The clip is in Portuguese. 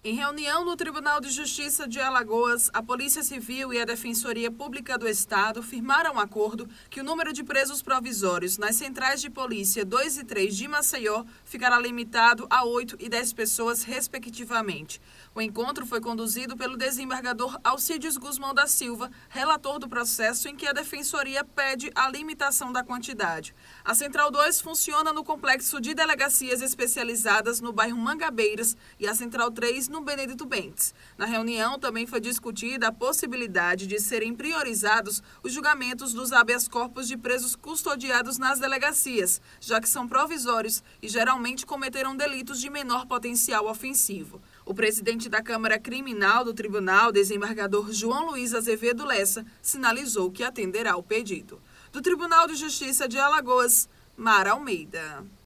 Em reunião no Tribunal de Justiça de Alagoas, a Polícia Civil e a Defensoria Pública do Estado firmaram acordo que o número de presos provisórios nas centrais de polícia 2 e 3 de Maceió ficará limitado a 8 e 10 pessoas, respectivamente. O encontro foi conduzido pelo desembargador Alcides Guzmão da Silva, relator do processo em que a Defensoria pede a limitação da quantidade. A Central 2 funciona no complexo de delegacias especializadas no bairro Mangabeiras e a Central 3 no Benedito Bentes. Na reunião também foi discutida a possibilidade de serem priorizados os julgamentos dos habeas corpus de presos custodiados nas delegacias, já que são provisórios e geralmente cometeram delitos de menor potencial ofensivo. O presidente da Câmara Criminal do Tribunal, desembargador João Luiz Azevedo Lessa, sinalizou que atenderá o pedido. Do Tribunal de Justiça de Alagoas, Mara Almeida.